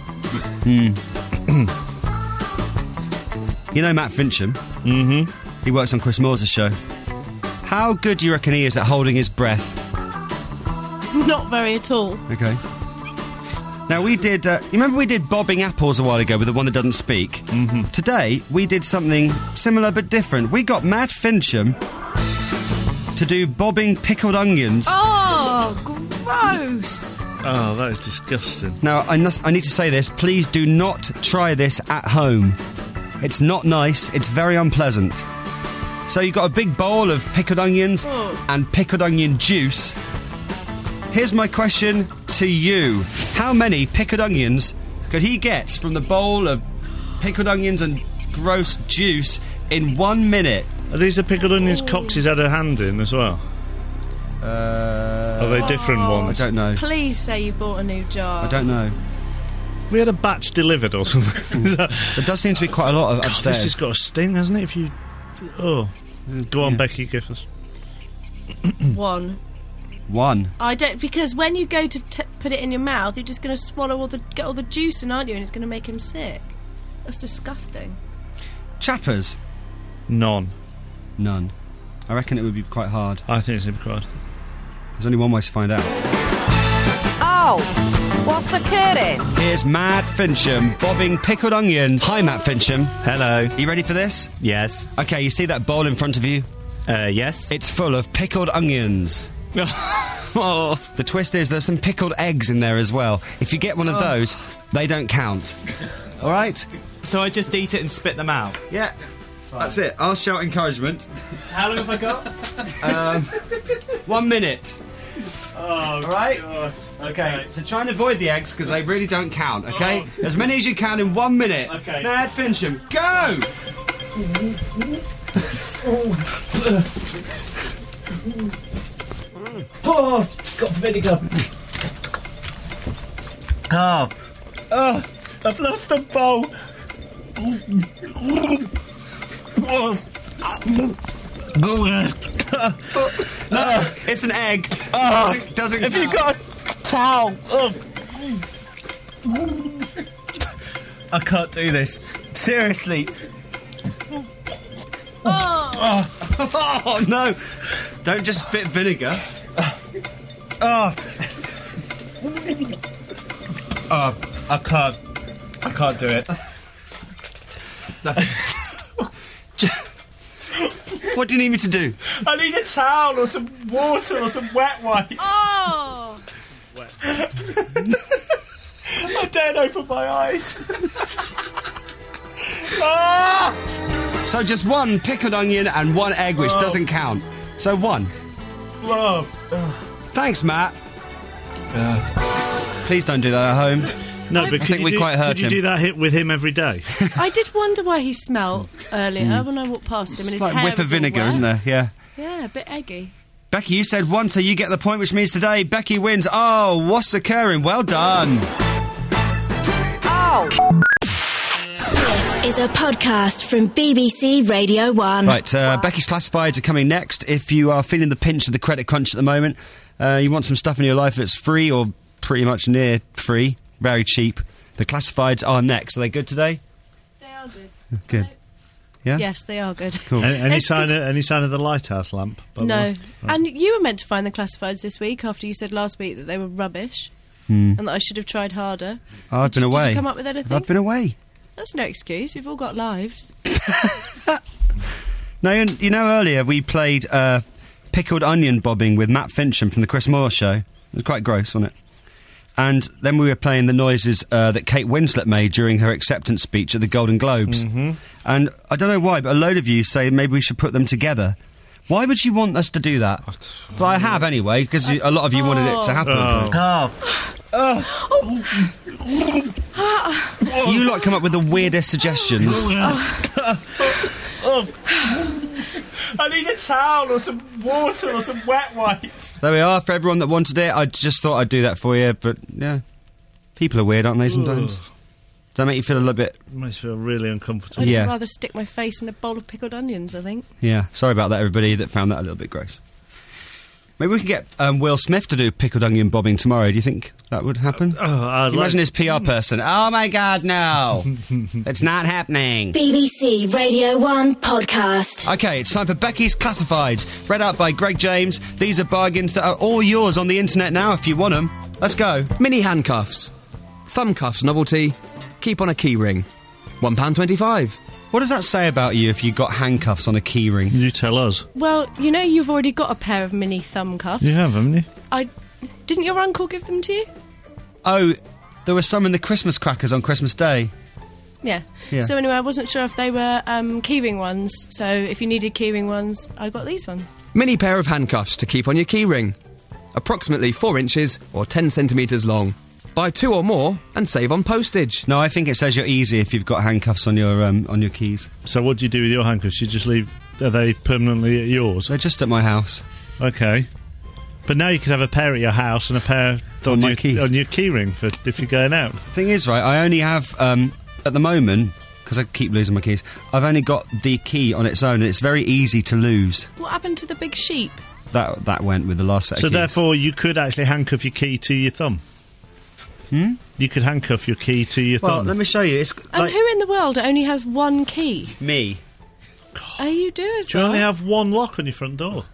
You know Matt Fincham? Mm-hmm. He works on Chris Moore's show. How good do you reckon he is at holding his breath? Not very at all. Okay. Now, we did... you remember we did bobbing apples a while ago with the one that doesn't speak? Mm-hmm. Today, we did something similar but different. We got Matt Fincham to do bobbing pickled onions. Oh, gross! Oh, that is disgusting. Now, I need to say this. Please do not try this at home. It's not nice. It's very unpleasant. So you've got a big bowl of pickled onions and pickled onion juice. Here's my question to you. How many pickled onions could he get from the bowl of pickled onions and gross juice in 1 minute? Are these the pickled onions Coxie's had a hand in as well? Are they different ones? I don't know. Please say you bought a new jar. I don't know. We had a batch delivered or something. There does seem to be quite a lot of upstairs. This has got a sting, hasn't it? If you... Oh. Go on, Becky, give us... One. I don't... Because when you go to put it in your mouth, you're just going to swallow get all the juice in, aren't you? And it's going to make him sick. That's disgusting. Chappers? None. I reckon it would be quite hard. I think it's going to be quite hard. There's only one way to find out. Oh, what's occurring? Here's Matt Fincham bobbing pickled onions. Hi, Matt Fincham. Hello. You ready for this? Yes. Okay, you see that bowl in front of you? Yes. It's full of pickled onions. Oh. The twist is there's some pickled eggs in there as well. If you get one of those, they don't count. All right? So I just eat it and spit them out? Yeah. That's it. I'll shout encouragement. How long have I got? 1 minute. Oh, all right? Gosh. Okay, so try and avoid the eggs because they really don't count, okay? As many as you can in 1 minute. Okay. Matt Fincham, go! Oh, got vinegar. Oh, I've lost a bowl. No, it's an egg. Doesn't Have count. you got a towel? I can't do this. Seriously. Oh, no. Don't just spit vinegar. I can't do it. What do you need me to do? I need a towel or some water or some wet wipes. Oh! I daren't open my eyes. So just one pickled onion and one egg, which doesn't count. So one. Thanks, Matt. Please don't do that at home. No, but I think we quite hurt Could you do that with him every day? I did wonder why he smelled earlier when I walked past him. And his like hair whiff of was all vinegar, wet. isn't there? Yeah. Yeah, a bit eggy. Becky, you said one, so you get the point, which means today Becky wins. Oh, what's occurring? Well done. Oh. This is a podcast from BBC Radio 1. Right, Becky's Classifieds are coming next. If you are feeling the pinch of the credit crunch at the moment, you want some stuff in your life that's free or pretty much near free, very cheap, the Classifieds are next. Are they good today? They are good. Good. Yeah? Yes, they are good. Cool. Any sign of the lighthouse lamp? by the No. way? Oh. And you were meant to find the Classifieds this week after you said last week that they were rubbish and that I should have tried harder. Oh, I've been away. Did you come up with anything? I've been away. That's no excuse. We've all got lives. No, you know, earlier we played pickled onion bobbing with Matt Fincham from the Chris Moore Show. It was quite gross, wasn't it? And then we were playing the noises that Kate Winslet made during her acceptance speech at the Golden Globes. Mm-hmm. And I don't know why, but a load of you say maybe we should put them together. Why would you want us to do that? Well, I have anyway, because a lot of you wanted it to happen. You lot come up with the weirdest suggestions. I need a towel or some water or some wet wipes. There we are, for everyone that wanted it. I just thought I'd do that for you, but yeah. People are weird, aren't they, sometimes? Does that make you feel a little bit... It makes me feel really uncomfortable. I'd rather stick my face in a bowl of pickled onions, I think. Yeah, sorry about that, everybody that found that a little bit gross. Maybe we could get Will Smith to do pickled onion bobbing tomorrow. Do you think that would happen? Imagine his PR person. Oh my God, no. It's not happening. BBC Radio 1 podcast. Okay, it's time for Becky's Classifieds, read out by Greg James. These are bargains that are all yours on the internet now if you want them. Let's go. Mini handcuffs. Thumb cuffs novelty. Keep on a key ring. £1.25. What does that say about you if you got handcuffs on a key ring? You tell us. Well, you know you've already got a pair of mini thumb cuffs. You have, haven't you? Didn't your uncle give them to you? Oh, there were some in the Christmas crackers on Christmas Day. Yeah. Yeah. So anyway, I wasn't sure if they were keyring ones. So if you needed keyring ones, I got these ones. Mini pair of handcuffs to keep on your key ring. Approximately 4 inches or 10 centimetres long. Buy 2 or more and save on postage. No, I think it says you're easy if you've got handcuffs on your keys. So what do you do with your handcuffs? You just leave... Are they permanently at yours? They're just at my house. Okay. But now you could have a pair at your house and a pair on my keys. On your key ring for if you're going out. The thing is, right, I only have, at the moment, because I keep losing my keys, I've only got the key on its own, and it's very easy to lose. What happened to the big sheep? That went with the last set of So keys. therefore, you could actually handcuff your key to your thumb. You could handcuff your key to your Well, thumb. let me show you. It's And who in the world only has one key? me. Oh, you do as Do you well? only have one lock on your front door?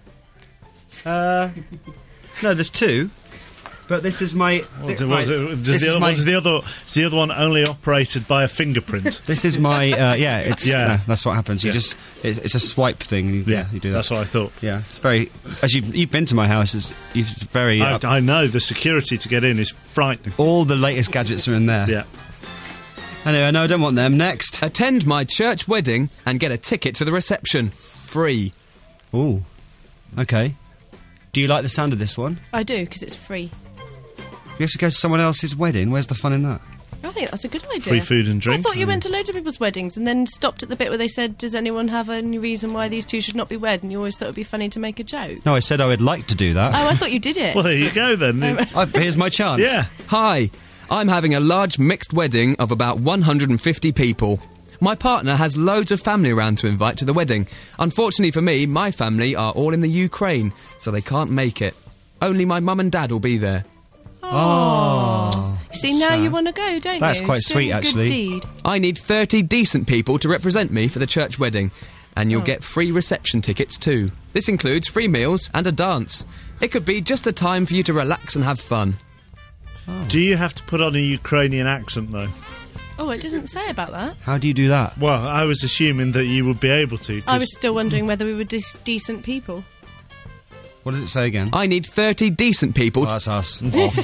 No, there's 2. But this is my... Does the other one only operated by a fingerprint? This is my... Yeah. that's what happens. You just... It's a swipe thing. You do that. That's what I thought. Yeah, it's very... As you've been to my house, it's very... I know, the security to get in is frightening. All the latest gadgets are in there. Yeah. Anyway, no, I don't want them. Next. Attend my church wedding and get a ticket to the reception. Free. Ooh. Okay. Do you like the sound of this one? I do, because it's free. You have to go to someone else's wedding? Where's the fun in that? I think that's a good idea. Free food and drink. I thought you went to loads of people's weddings and then stopped at the bit where they said, does anyone have any reason why these two should not be wed? And you always thought it would be funny to make a joke. No, I said I would like to do that. Oh, I thought you did it. Well, there you go then. Here's my chance. Yeah. Hi, I'm having a large mixed wedding of about 150 people. My partner has loads of family around to invite to the wedding. Unfortunately for me, my family are all in the Ukraine, so they can't make it. Only my mum and dad will be there. Oh. See, now you want to go, don't you? That's quite It's sweet, doing a good actually. deed. I need 30 decent people to represent me for the church wedding, and you'll get free reception tickets too. This includes free meals and a dance. It could be just a time for you to relax and have fun. Do you have to put on a Ukrainian accent, though? Oh, it doesn't say about that. How do you do that? Well, I was assuming that you would be able to. I was still wondering whether we were decent people. What does it say again? I need 30 decent people. That's us.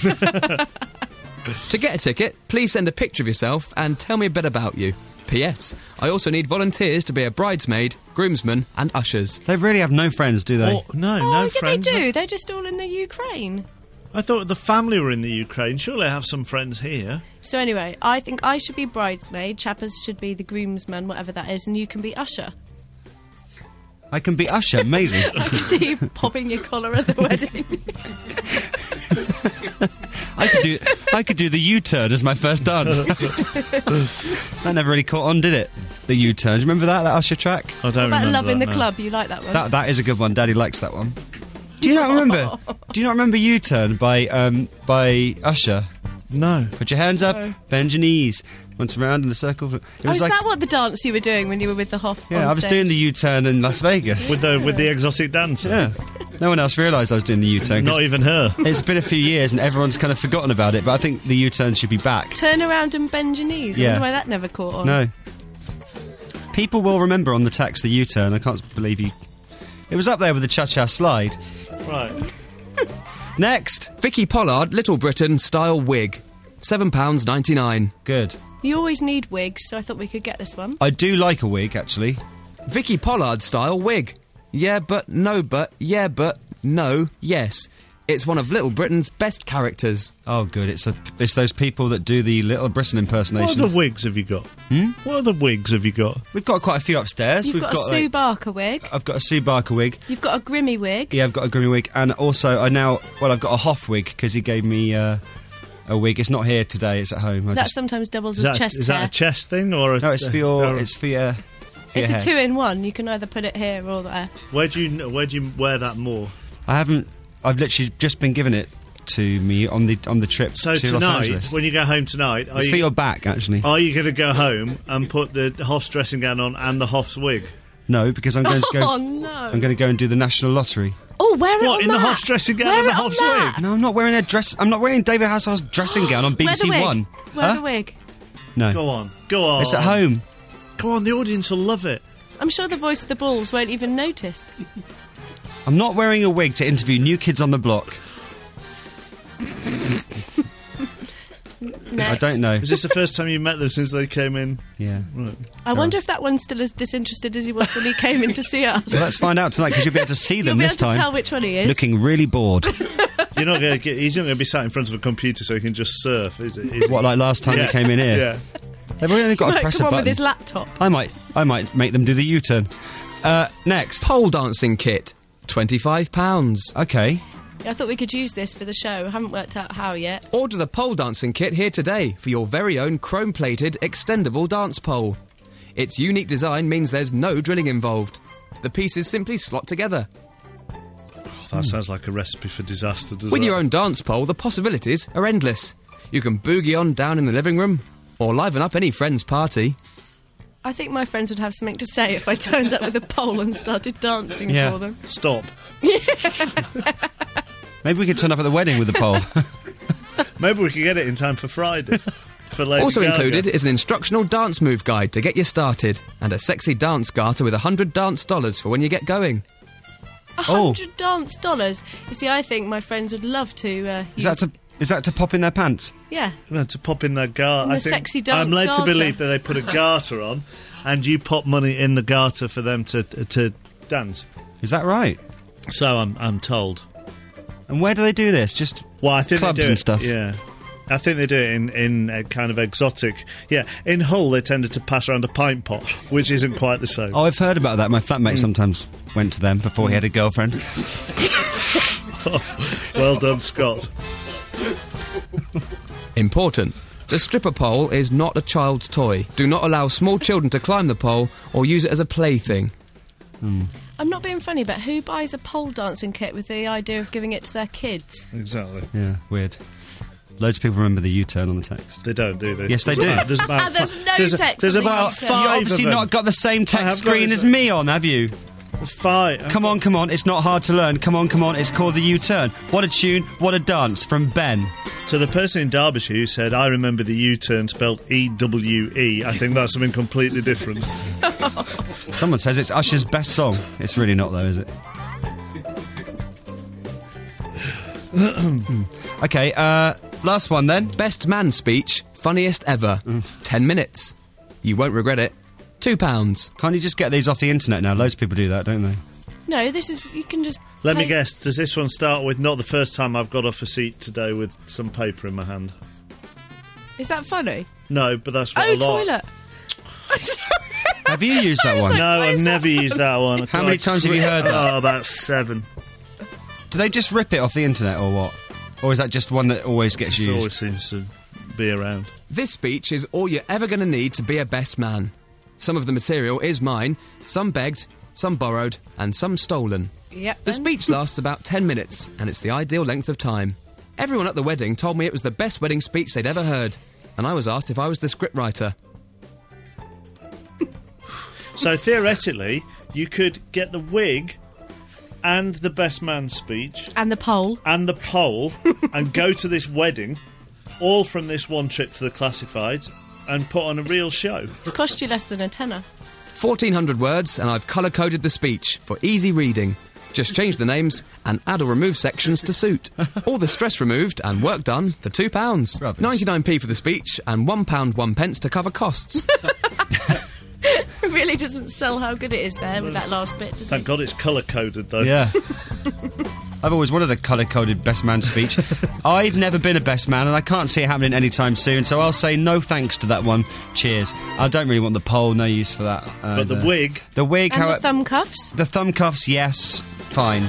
To get a ticket, please send a picture of yourself and tell me a bit about you. P.S. I also need volunteers to be a bridesmaid, groomsman and ushers. They really have no friends, do they? Yeah, friends. they do. They're just all in the Ukraine. I thought the family were in the Ukraine. Surely I have some friends here. So anyway, I think I should be bridesmaid, Chappers should be the groomsman, whatever that is, and you can be usher. I can be usher. Amazing. I can see you popping your collar at the wedding. I could do the U-turn as my first dance. That never really caught on, did it? The U-turn. Do you remember that Usher track? I don't About remember Love in the that, no. Club, you like that one? That is a good one. Daddy likes that one. Do you not remember? Do you not remember U-turn by Usher? No. Put your hands up, No. bend your knees, once around in a circle. It was is like, that what the dance you were doing when you were with the Hoff? yeah, on I was stage? doing the U-turn in Las Vegas. With the exotic dancer? Yeah. No one else realised I was doing the U-turn. 'cause Not even her. It's been a few years and everyone's kind of forgotten about it, but I think the U-turn should be back. Turn around and bend your knees. I Yeah. wonder why that never caught on. No. People will remember on the text the U-turn. I can't believe you... It was up there with the cha-cha slide. Right. Next. Vicky Pollard, Little Britain style wig. £7.99. Good. You always need wigs, so I thought we could get this one. I do like a wig, actually. Vicky Pollard style wig. Yeah, but, no, but, yeah, but, no, yes. It's one of Little Britain's best characters. Oh, good. It's those people that do the Little Britain impersonations. What other wigs have you got? What other wigs have you got? We've got quite a few upstairs. You've We've got a Sue like, Barker wig. I've got a Sue Barker wig. You've got a Grimmy wig. Yeah, I've got a Grimmy wig. And also, I've got a Hoff wig, because he gave me a wig. It's not here today, it's at home. That sometimes doubles as chest Is hair. that a chest thing or a... No, it's for your... It's It's a 2-in-1. You can either put it here or there. Where do you wear that more? I've literally just been given it to me on the trip So to Los tonight, Angeles. when you go home tonight, It's for your back, actually. Are you going to go home and put the Hoff's dressing gown on and the Hoff's wig? No, because I'm going to go... Oh, no. I'm going to go and do the National Lottery. Oh, wear it What, on in the that. Hoff's dressing gown Wear and the it on Hoff's that. wig? No, I'm not wearing a dress. I'm not wearing David Hasselhoff's dressing gown on Wear the BBC wig. One. Wear the wig. No. Go on. Go on. It's at home. Go on, the audience will love it. I'm sure the voice of the Bulls won't even notice. I'm not wearing a wig to interview New Kids on the Block. I don't know. Is this the first time you met them since they came in? Yeah. Right. I wonder if that one's still as disinterested as he was when he came in to see us. Well, let's find out tonight because you'll be able to see them You'll be this able time. to tell which one he is. Looking really bored. You're not going to he's not going to be sat in front of a computer so he can just surf, is it? Is What, like last time Yeah. they came in here? Yeah. They've only got to Might press come a on button. with his laptop. I might make them do the U-turn. Next. Pole dancing kit, £25. Okay. I thought we could use this for the show. I haven't worked out how yet. Order the pole dancing kit here today for your very own chrome-plated, extendable dance pole. Its unique design means there's no drilling involved. The pieces simply slot together. That sounds like a recipe for disaster, doesn't With it? your own dance pole, the possibilities are endless. You can boogie on down in the living room, or liven up any friend's party. I think my friends would have something to say if I turned up with a pole and started dancing Yeah. for them. Stop. Maybe we could turn up at the wedding with the pole. Maybe we could get it in time for Friday. For Lady Also Gaga. included is an instructional dance move guide to get you started, and a sexy dance garter with $100 dance dollars for when you get going. $100 dance. You see, I think my friends would love to use... Is that to pop in their pants? Yeah. No, to pop in their garter. In the I think sexy dance I'm led garter. to believe that they put a garter on, and you pop money in the garter for them to dance. Is that right? So I'm told. And where do they do this? Just I think clubs they do and it, stuff? Yeah. I think they do it in a kind of exotic... Yeah, in Hull they tended to pass around a pint pot, which isn't quite the same. Oh, I've heard about that. My flatmate sometimes went to them before he had a girlfriend. Well done, Scott. Important. The stripper pole is not a child's toy. Do not allow small children to climb the pole or use it as a plaything. I'm not being funny, but who buys a pole dancing kit with the idea of giving it to their kids? Exactly. Yeah, weird. Loads of people remember the U-turn on the text. They don't, do they? Yes, they do. There's about There's no text There's on the about U-turn. five You've obviously of them. not got the same I text have got screen it. as me on, have you? Five. Come on, it's not hard to learn. Come on, it's called the U-turn. What a tune, what a dance from Ben. To the person in Derbyshire who said, I remember the U-turn spelled E-W-E, I think that's something completely different. Someone says it's Usher's best song. It's really not though, is it? Okay, last one then. Best man speech, funniest ever. 10 minutes. You won't regret it. £2. Can't you just get these off the internet now? Loads of people do that, don't they? No, this is... You can just... Let me guess, does this one start with not the first time I've got off a seat today with some paper in my hand? Is that funny? No, but that's what Oh, a lot... toilet. Have you used that one? No, I've never used that one. How many times have you heard that? Oh, about 7. Do they just rip it off the internet or what? Or is that just one that always gets It used? always seems to be around. This speech is all you're ever going to need to be a best man. Some of the material is mine, some begged, some borrowed, and some stolen. Yep. The speech lasts about 10 minutes, and it's the ideal length of time. Everyone at the wedding told me it was the best wedding speech they'd ever heard, and I was asked if I was the scriptwriter. So theoretically, you could get the wig and the best man speech And the pole. and the pole and go to this wedding, all from this one trip to the classifieds, and put on a real show. It's cost you less than a tenner. 1,400 words, and I've colour-coded the speech for easy reading. Just change the names and add or remove sections to suit. All the stress removed and work done for £2. Rubbish. 99p for the speech and £1 1p to cover costs. It really doesn't sell how good it is there with that last bit, does Thank it? God it's colour-coded, though. Yeah. I've always wanted a colour-coded best man speech. I've never been a best man, and I can't see it happening anytime soon, so I'll say no thanks to that one. Cheers. I don't really want the pole, no use for that. But the wig... The wig, And how the thumb cuffs. the thumb cuffs, yes, fine.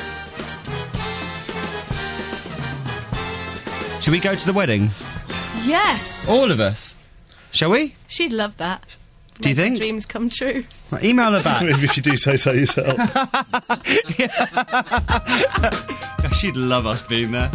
Should we go to the wedding? Yes. All of us? Shall we? She'd love that. Do you Make think? dreams come true. Right, email her back. If you do say so yourself. She'd love us being there.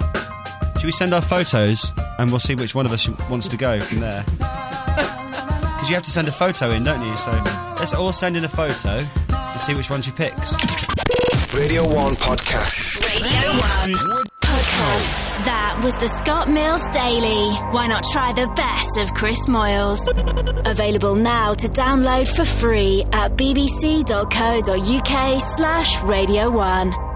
Should we send our photos and we'll see which one of us wants to go from there? because you have to send a photo in, don't you? So let's all send in a photo and see which one she picks. Radio 1 Podcast. Radio 1 Podcast. That was the Scott Mills Daily. Why not try the best of Chris Moyles? Available now to download for free at bbc.co.uk/Radio 1.